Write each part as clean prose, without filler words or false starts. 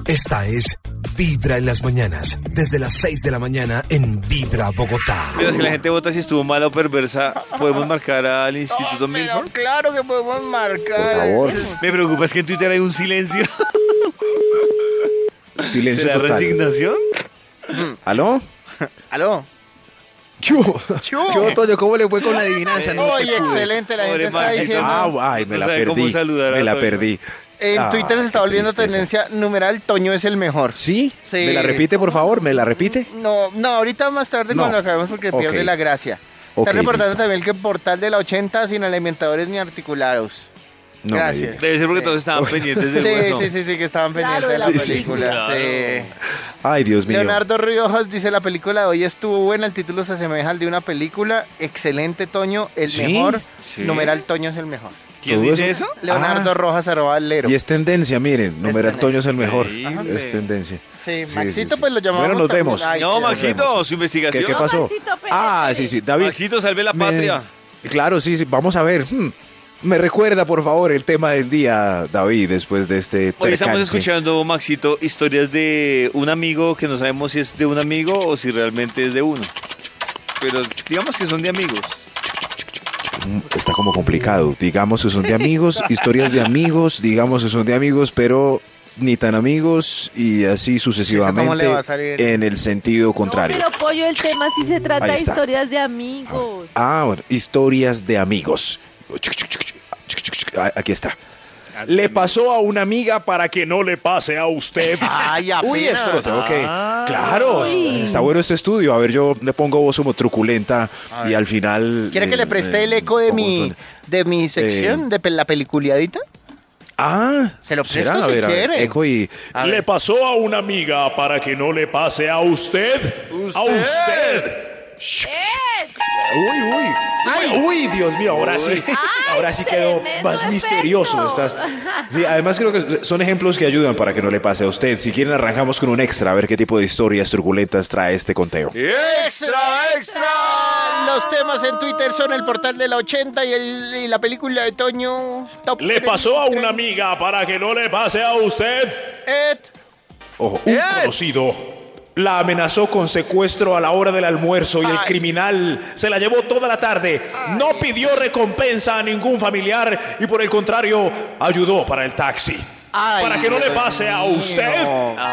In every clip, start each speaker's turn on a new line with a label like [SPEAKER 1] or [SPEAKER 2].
[SPEAKER 1] Esta es Vibra en las mañanas, desde las 6 de la mañana en Vibra Bogotá.
[SPEAKER 2] Mientras que la gente vota si estuvo mala o perversa, ¿podemos marcar al Instituto Milford?
[SPEAKER 3] Claro que podemos marcar.
[SPEAKER 4] Por favor.
[SPEAKER 2] Me preocupa es que en Twitter hay un silencio.
[SPEAKER 4] Silencio
[SPEAKER 2] ¿Será
[SPEAKER 4] total.
[SPEAKER 2] resignación?
[SPEAKER 4] ¿Aló?
[SPEAKER 3] ¿Aló?
[SPEAKER 4] ¿Qué hubo? ¿Qué hubo, Toño? ¿Cómo le fue con la adivinanza? No te
[SPEAKER 3] Oye,
[SPEAKER 4] pude.
[SPEAKER 3] excelente, la
[SPEAKER 2] Pobre
[SPEAKER 3] gente está
[SPEAKER 2] Maxito.
[SPEAKER 3] diciendo.
[SPEAKER 4] Ay, me la
[SPEAKER 2] No sabe cómo
[SPEAKER 4] perdí.
[SPEAKER 2] saludar a
[SPEAKER 4] Me la
[SPEAKER 2] Toño.
[SPEAKER 4] perdí.
[SPEAKER 3] En Twitter se está
[SPEAKER 4] qué
[SPEAKER 3] volviendo
[SPEAKER 4] tristeza.
[SPEAKER 3] tendencia numeral, Toño es el mejor.
[SPEAKER 4] ¿Sí?
[SPEAKER 3] Sí.
[SPEAKER 4] ¿Me la repite, por favor? ¿Me la repite?
[SPEAKER 3] No, ahorita más tarde
[SPEAKER 4] No.
[SPEAKER 3] cuando acabemos porque
[SPEAKER 4] Ok.
[SPEAKER 3] pierde la gracia. Está
[SPEAKER 4] Ok,
[SPEAKER 3] reportando
[SPEAKER 4] listo.
[SPEAKER 3] también que el portal de la 80 sin alimentadores ni articulados.
[SPEAKER 4] No me
[SPEAKER 3] Gracias.
[SPEAKER 4] diga.
[SPEAKER 2] Debe ser porque
[SPEAKER 3] Sí.
[SPEAKER 2] todos estaban pendientes del hueso.
[SPEAKER 3] Sí, que estaban pendientes de la
[SPEAKER 4] Sí, sí.
[SPEAKER 3] película.
[SPEAKER 2] Claro.
[SPEAKER 3] Sí.
[SPEAKER 4] Ay, Dios mío.
[SPEAKER 3] Leonardo Riojas dice, la película de hoy estuvo buena, el título se asemeja al de una película. Excelente, Toño, el
[SPEAKER 4] ¿Sí?
[SPEAKER 3] mejor.
[SPEAKER 2] Sí.
[SPEAKER 3] Numeral Toño es el mejor.
[SPEAKER 2] ¿Quién
[SPEAKER 4] ¿Todo
[SPEAKER 2] dice
[SPEAKER 4] eso?
[SPEAKER 2] eso?
[SPEAKER 3] Leonardo
[SPEAKER 4] Ah.
[SPEAKER 3] Rojas @lero.
[SPEAKER 4] Y es tendencia, miren. Numeral Toño es el mejor.
[SPEAKER 2] Increíble.
[SPEAKER 4] Es tendencia.
[SPEAKER 3] Sí,
[SPEAKER 4] Sí,
[SPEAKER 3] Maxito
[SPEAKER 4] sí.
[SPEAKER 3] pues lo llamamos.
[SPEAKER 4] Bueno, nos
[SPEAKER 3] también.
[SPEAKER 4] vemos.
[SPEAKER 3] Ay,
[SPEAKER 2] No,
[SPEAKER 3] sí,
[SPEAKER 2] Maxito,
[SPEAKER 4] vemos.
[SPEAKER 2] su investigación.
[SPEAKER 4] ¿Qué pasó?
[SPEAKER 5] Maxito, espere,
[SPEAKER 4] Ah,
[SPEAKER 5] espere.
[SPEAKER 4] sí. David.
[SPEAKER 2] Maxito, salve la patria.
[SPEAKER 4] Claro, sí. Vamos a ver. Me recuerda, por favor, el tema del día, David, después de este
[SPEAKER 2] Hoy estamos
[SPEAKER 4] percance.
[SPEAKER 2] escuchando, Maxito, historias de un amigo que no sabemos si es de un amigo o si realmente es de uno. Pero digamos que son de amigos.
[SPEAKER 4] Está como complicado. Digamos que son de amigos, historias de amigos, digamos que son de amigos, pero ni tan amigos y así
[SPEAKER 3] ¿Cómo
[SPEAKER 4] sucesivamente
[SPEAKER 3] le va a salir?
[SPEAKER 4] en el sentido contrario.
[SPEAKER 5] No, pero Pollo, el tema sí se trata
[SPEAKER 4] Ahí
[SPEAKER 5] de
[SPEAKER 4] está.
[SPEAKER 5] historias de amigos.
[SPEAKER 4] Bueno, historias de amigos. Aquí está. Le pasó a una amiga para que no le pase a usted.
[SPEAKER 3] Ay, apenas.
[SPEAKER 4] Uy, esto lo tengo que... Claro,
[SPEAKER 5] Uy.
[SPEAKER 4] está bueno este estudio. A ver, yo le pongo voz como truculenta
[SPEAKER 3] A
[SPEAKER 4] y
[SPEAKER 3] ver.
[SPEAKER 4] al final...
[SPEAKER 3] ¿Quiere que le preste el eco de mi sección, de la peliculiadita? Se lo presto
[SPEAKER 4] ¿será?
[SPEAKER 3] si
[SPEAKER 4] a ver,
[SPEAKER 3] quiere.
[SPEAKER 4] eco y...
[SPEAKER 3] A
[SPEAKER 6] Le
[SPEAKER 3] ver.
[SPEAKER 6] pasó a una amiga para que no le pase a usted. A usted.
[SPEAKER 4] Uy, Dios mío, ahora sí. Ahora sí quedó
[SPEAKER 5] tremendo
[SPEAKER 4] más misterioso.
[SPEAKER 5] efecto.
[SPEAKER 4] Sí, además creo que son ejemplos que ayudan para que no le pase a usted. Si quieren arrancamos con un extra, a ver qué tipo de historias truculentas trae este conteo.
[SPEAKER 3] ¡Extra! Los temas en Twitter son el portal de la 80 y la película de Toño. Top
[SPEAKER 6] Le pasó a
[SPEAKER 3] 33.
[SPEAKER 6] una amiga para que no le pase a usted.
[SPEAKER 3] Ed.
[SPEAKER 4] Ojo, un conocido la amenazó con secuestro a la hora del almuerzo y el
[SPEAKER 3] Ay.
[SPEAKER 4] criminal se la llevó toda la tarde. No pidió recompensa a ningún familiar y por el contrario ayudó para el taxi.
[SPEAKER 3] Ay,
[SPEAKER 6] Para que no le
[SPEAKER 3] Dios
[SPEAKER 6] pase a
[SPEAKER 3] mío.
[SPEAKER 6] usted.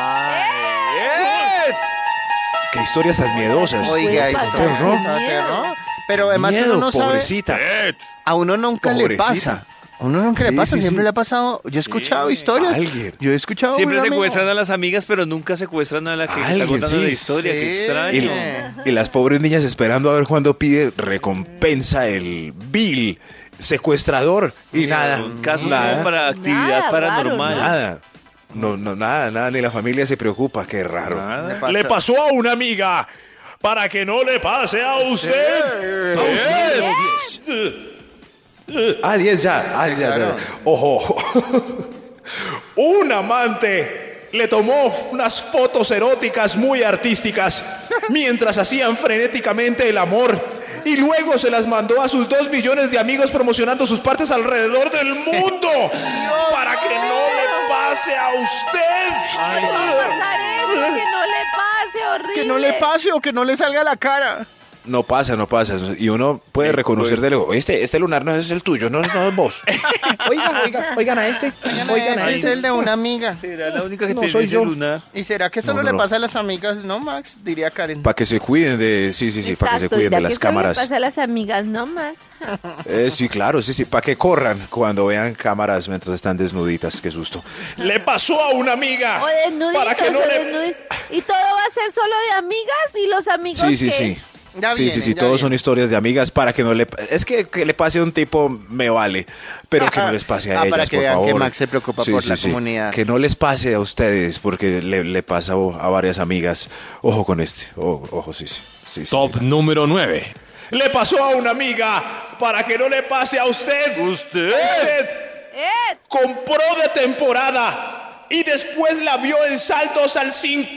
[SPEAKER 4] Qué historias tan miedosas.
[SPEAKER 3] Oiga,
[SPEAKER 5] Pues,
[SPEAKER 3] esto,
[SPEAKER 5] bastante
[SPEAKER 3] ¿no?
[SPEAKER 5] miedo.
[SPEAKER 3] Pero además
[SPEAKER 4] Miedo,
[SPEAKER 3] uno no sabe,
[SPEAKER 4] pobrecita.
[SPEAKER 3] a uno nunca le
[SPEAKER 4] Pobrecita.
[SPEAKER 3] pasa. A uno nunca le
[SPEAKER 4] Sí,
[SPEAKER 3] pasa,
[SPEAKER 4] sí,
[SPEAKER 3] siempre
[SPEAKER 4] sí.
[SPEAKER 3] le ha pasado. Yo he escuchado historias.
[SPEAKER 4] Alguien.
[SPEAKER 3] Yo he escuchado
[SPEAKER 2] Siempre
[SPEAKER 3] un amigo.
[SPEAKER 2] secuestran a las amigas, pero nunca secuestran a la que está
[SPEAKER 4] Alguien,
[SPEAKER 2] contando
[SPEAKER 4] sí.
[SPEAKER 2] la historia. Qué
[SPEAKER 3] Sí.
[SPEAKER 2] extraño.
[SPEAKER 4] Y las pobres niñas esperando a ver cuándo pide recompensa el vil secuestrador y nada.
[SPEAKER 2] Casos
[SPEAKER 4] nada.
[SPEAKER 2] como para actividad
[SPEAKER 5] Nada,
[SPEAKER 2] paranormal.
[SPEAKER 4] Nada. No, nada, ni la familia se preocupa, qué raro.
[SPEAKER 2] Nada.
[SPEAKER 6] Le pasó a una amiga para que no le pase a usted. A usted.
[SPEAKER 4] 10 ya.
[SPEAKER 3] Claro.
[SPEAKER 4] Ojo. Un amante le tomó unas fotos eróticas muy artísticas mientras hacían frenéticamente el amor y luego se las mandó a sus 2 millones de amigos promocionando sus partes alrededor del mundo para que no le pase a usted.
[SPEAKER 5] ¿Cómo va a pasar eso? Que no le pase, horrible.
[SPEAKER 3] Que no le pase o que no le salga la cara.
[SPEAKER 4] No pasa. Y uno puede reconocer de luego, este lunar no es el tuyo, no es vos. Oigan a este.
[SPEAKER 3] Ese es el de una amiga.
[SPEAKER 2] Será la única que
[SPEAKER 4] No,
[SPEAKER 2] tiene
[SPEAKER 4] soy
[SPEAKER 2] ese
[SPEAKER 4] yo.
[SPEAKER 2] lunar.
[SPEAKER 3] ¿Y será que solo
[SPEAKER 4] No.
[SPEAKER 3] le pasa a las amigas? No, Max, diría Karen.
[SPEAKER 4] Para que se cuiden de, sí, para que se cuiden de las cámaras.
[SPEAKER 5] pasa a las amigas, ¿no, Max?
[SPEAKER 4] Sí, claro, para que corran cuando vean cámaras mientras están desnuditas, qué susto.
[SPEAKER 6] Le pasó a una amiga
[SPEAKER 5] O desnuditos,
[SPEAKER 6] para que no
[SPEAKER 5] o
[SPEAKER 6] le...
[SPEAKER 5] desnuditos. Y todo va a ser solo de amigas y los amigos
[SPEAKER 4] Sí.
[SPEAKER 3] Ya viene,
[SPEAKER 4] Sí,
[SPEAKER 3] ya
[SPEAKER 4] todos
[SPEAKER 3] viene.
[SPEAKER 4] son historias de amigas para que no le... Es que le pase a un tipo me vale, pero que no les pase a ellas,
[SPEAKER 3] para que
[SPEAKER 4] por
[SPEAKER 3] vean
[SPEAKER 4] favor.
[SPEAKER 3] que Max se preocupa por la comunidad.
[SPEAKER 4] Que no les pase a ustedes, porque le pasa a varias amigas. Ojo con este, ojo, sí.
[SPEAKER 7] Top número 9.
[SPEAKER 6] Le pasó a una amiga para que no le pase a usted. Usted compró de temporada y después la vio en saldos al 50%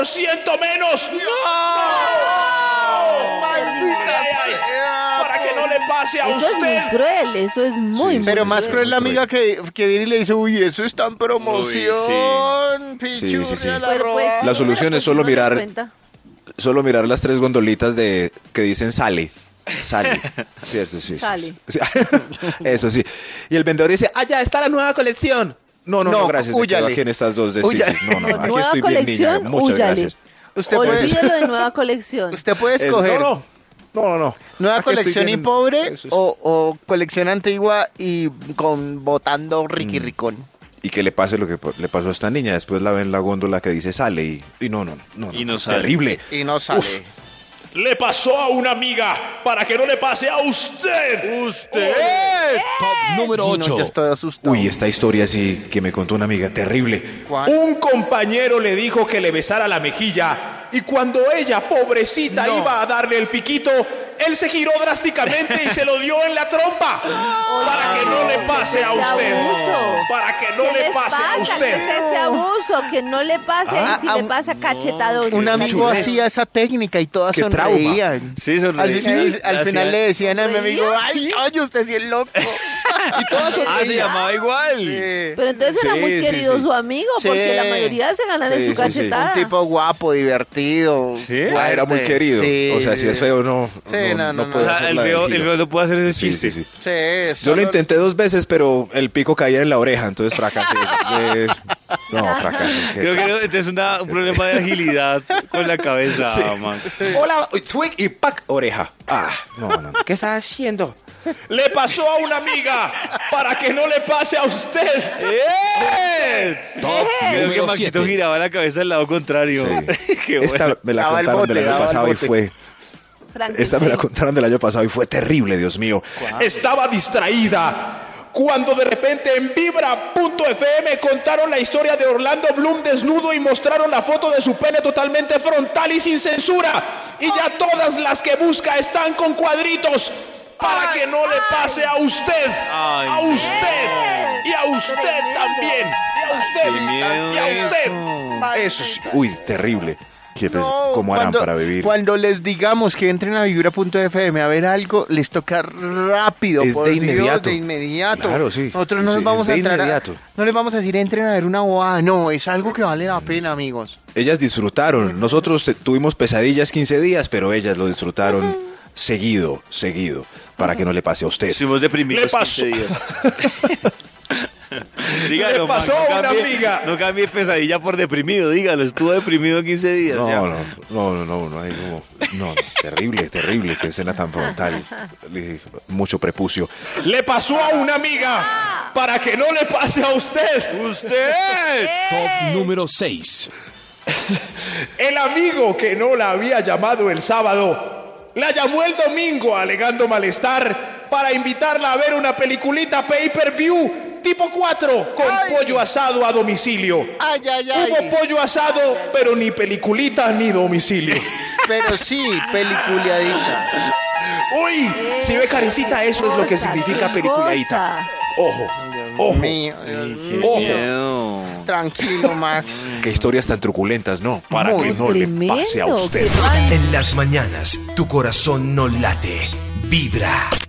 [SPEAKER 6] menos. ¡No!
[SPEAKER 3] ¡Maldita
[SPEAKER 6] Ay,
[SPEAKER 3] sea!
[SPEAKER 6] para que no le pase a
[SPEAKER 5] Eso es
[SPEAKER 6] usted.
[SPEAKER 5] muy cruel, eso es muy
[SPEAKER 3] Pero
[SPEAKER 5] muy
[SPEAKER 3] más
[SPEAKER 5] cruel.
[SPEAKER 3] cruel la amiga que viene y le dice, uy, eso está en promoción. Pichurria,
[SPEAKER 8] Sí, sí.
[SPEAKER 3] la
[SPEAKER 5] Pero
[SPEAKER 3] roba.
[SPEAKER 5] pues,
[SPEAKER 8] La solución es solo
[SPEAKER 5] uno le
[SPEAKER 8] mirar-
[SPEAKER 5] cuenta.
[SPEAKER 8] Solo mirar las 3 gondolitas que dicen sale. Sale. Cierto, sí.
[SPEAKER 5] Sale.
[SPEAKER 8] Sí. Eso sí. Y el vendedor dice, ya está la nueva colección. No, gracias. Me
[SPEAKER 3] húyale.
[SPEAKER 8] quedo aquí en estas dos de
[SPEAKER 3] Húyale.
[SPEAKER 8] sí. No, aquí
[SPEAKER 5] Nueva
[SPEAKER 8] estoy bien, niña.
[SPEAKER 5] colección,
[SPEAKER 8] Muchas
[SPEAKER 5] húyale.
[SPEAKER 8] gracias.
[SPEAKER 3] Usted puede,
[SPEAKER 5] Olvídelo de nueva colección.
[SPEAKER 3] usted puede
[SPEAKER 8] Es-
[SPEAKER 3] escoger
[SPEAKER 8] No.
[SPEAKER 3] nueva
[SPEAKER 8] Aquí estoy
[SPEAKER 3] colección y
[SPEAKER 8] bien.
[SPEAKER 3] pobre
[SPEAKER 8] Eso es.
[SPEAKER 3] o colección antigua y con botando
[SPEAKER 8] Mm.
[SPEAKER 3] Ricky Ricón.
[SPEAKER 8] Y que le pase lo que le pasó a esta niña. Después la ven en la góndola que dice sale y no.
[SPEAKER 2] Y no sale.
[SPEAKER 8] Terrible.
[SPEAKER 3] Y no sale.
[SPEAKER 8] Uf.
[SPEAKER 6] Le pasó a una amiga para que no le pase a usted.
[SPEAKER 2] ¡Usted!
[SPEAKER 7] Top número
[SPEAKER 3] Y no,
[SPEAKER 7] 8.
[SPEAKER 3] ya estoy asustado.
[SPEAKER 8] Uy, esta historia sí que me contó una amiga. Terrible.
[SPEAKER 3] ¿Cuál?
[SPEAKER 6] Un compañero le dijo que le besara la mejilla y cuando ella, pobrecita, iba a darle el piquito, él se giró drásticamente y se lo dio en la trompa. Para que no le pase a
[SPEAKER 5] ¡Qué
[SPEAKER 6] usted.
[SPEAKER 5] abuso!
[SPEAKER 6] Para que no
[SPEAKER 5] ¿Qué
[SPEAKER 6] le
[SPEAKER 5] les
[SPEAKER 6] pase a
[SPEAKER 5] pasa? ¿Qué
[SPEAKER 6] usted.
[SPEAKER 5] es ese abuso? Que no le pase y si le pasa cachetadón.
[SPEAKER 3] Un amigo
[SPEAKER 8] chulés.
[SPEAKER 3] hacía esa técnica y todas
[SPEAKER 8] Qué
[SPEAKER 3] sonreían.
[SPEAKER 2] Sí, sonreí.
[SPEAKER 3] Al final le decían a mi amigo,
[SPEAKER 5] ¿Sonreían?
[SPEAKER 3] ay, usted sí es loco. Y todas
[SPEAKER 2] Ah, se
[SPEAKER 3] sonreían.
[SPEAKER 2] llamaba igual.
[SPEAKER 5] Pero entonces era
[SPEAKER 8] Sí,
[SPEAKER 5] muy
[SPEAKER 8] sí,
[SPEAKER 5] querido
[SPEAKER 8] sí.
[SPEAKER 5] su amigo,
[SPEAKER 3] Sí.
[SPEAKER 5] porque la mayoría se ganan en
[SPEAKER 8] Sí,
[SPEAKER 5] su
[SPEAKER 8] sí, sí.
[SPEAKER 5] cachetada.
[SPEAKER 3] Un tipo guapo, divertido.
[SPEAKER 2] ¿Sí?
[SPEAKER 8] Era muy
[SPEAKER 3] fuerte.
[SPEAKER 8] querido.
[SPEAKER 3] Sí,
[SPEAKER 8] O sea, si es feo, no.
[SPEAKER 3] Sí, no.
[SPEAKER 8] puede
[SPEAKER 2] O sea,
[SPEAKER 8] hacer
[SPEAKER 2] el
[SPEAKER 8] la del
[SPEAKER 2] feo
[SPEAKER 8] giro.
[SPEAKER 2] no puede hacer ese
[SPEAKER 8] Sí,
[SPEAKER 2] chiste.
[SPEAKER 8] sí.
[SPEAKER 3] Sí,
[SPEAKER 8] Yo lo
[SPEAKER 3] solo-
[SPEAKER 8] intenté 2 veces, pero el pico caía en la oreja, entonces fracasé. Fracasé.
[SPEAKER 2] Creo que este es un problema de agilidad con la cabeza, man.
[SPEAKER 8] Hola, twig y pack, oreja. No. ¿Qué estás haciendo?
[SPEAKER 6] Le pasó a una amiga para que no le pase a usted.
[SPEAKER 7] Top
[SPEAKER 2] Creo que
[SPEAKER 7] número
[SPEAKER 2] Maxito
[SPEAKER 7] 7.
[SPEAKER 2] giraba la cabeza al lado contrario.
[SPEAKER 8] Sí.
[SPEAKER 2] Qué bueno.
[SPEAKER 8] Esta me la
[SPEAKER 3] Daba el
[SPEAKER 8] contaron
[SPEAKER 3] bote,
[SPEAKER 8] del año
[SPEAKER 3] daba el
[SPEAKER 8] pasado y
[SPEAKER 3] bote.
[SPEAKER 8] fue. Esta me la contaron del año pasado y fue terrible, Dios mío.
[SPEAKER 6] Estaba distraída cuando de repente en Vibra.fm contaron la historia de Orlando Bloom desnudo y mostraron la foto de su pene totalmente frontal y sin censura. Y ya todas las que busca están con cuadritos para que no le pase a usted.
[SPEAKER 2] Ay,
[SPEAKER 6] A usted. Y a usted
[SPEAKER 5] Tremendo.
[SPEAKER 6] también. Y a usted.
[SPEAKER 2] Qué miedo
[SPEAKER 6] Y a usted.
[SPEAKER 8] Eso es. Uy, terrible.
[SPEAKER 3] No,
[SPEAKER 8] ¿Cómo harán
[SPEAKER 3] cuando-
[SPEAKER 8] para vivir?
[SPEAKER 3] Cuando les digamos que entren a Vibra.fm a ver algo, les toca rápido.
[SPEAKER 8] Es
[SPEAKER 3] por
[SPEAKER 8] de
[SPEAKER 3] Dios,
[SPEAKER 8] inmediato.
[SPEAKER 3] de inmediato.
[SPEAKER 8] Claro, sí.
[SPEAKER 3] Nosotros no
[SPEAKER 8] Sí,
[SPEAKER 3] les vamos
[SPEAKER 8] es
[SPEAKER 3] a
[SPEAKER 8] de
[SPEAKER 3] entrar
[SPEAKER 8] inmediato.
[SPEAKER 3] no les vamos a decir entren a ver una bobada. No, es algo que vale la pena, amigos.
[SPEAKER 8] Ellas disfrutaron. Nosotros tuvimos pesadillas 15 días, pero ellas lo disfrutaron seguido, para que no le pase a usted.
[SPEAKER 2] Estuvimos deprimidos
[SPEAKER 6] Le pasó.
[SPEAKER 2] 15 días. Dígalo,
[SPEAKER 6] Le pasó
[SPEAKER 2] man,
[SPEAKER 6] a una amiga.
[SPEAKER 2] No cambie pesadilla por deprimido, dígalo. Estuvo deprimido 15 días. ya.
[SPEAKER 8] No, terrible, qué escena tan frontal. Mucho prepucio.
[SPEAKER 6] Le pasó a una amiga para que no le pase a usted.
[SPEAKER 2] ¡Usted!
[SPEAKER 7] Top número 6.
[SPEAKER 6] El amigo que no la había llamado el sábado, la llamó el domingo alegando malestar para invitarla a ver una peliculita pay-per-view tipo 4 con pollo asado a domicilio.
[SPEAKER 3] Ay.
[SPEAKER 6] Hubo pollo asado, pero ni peliculita ni domicilio.
[SPEAKER 3] Pero sí, peliculeadita.
[SPEAKER 6] Uy, si ve Karencita, eso es lo que significa peliculadita. Ojo,
[SPEAKER 3] Mío,
[SPEAKER 6] ojo.
[SPEAKER 2] Miedo.
[SPEAKER 3] tranquilo, Max.
[SPEAKER 8] Qué historias tan truculentas, ¿no? Para
[SPEAKER 3] Muy
[SPEAKER 8] que no le pase a
[SPEAKER 5] Tremendo,
[SPEAKER 8] usted.
[SPEAKER 5] qué mal.
[SPEAKER 1] En las mañanas, tu corazón no late, vibra.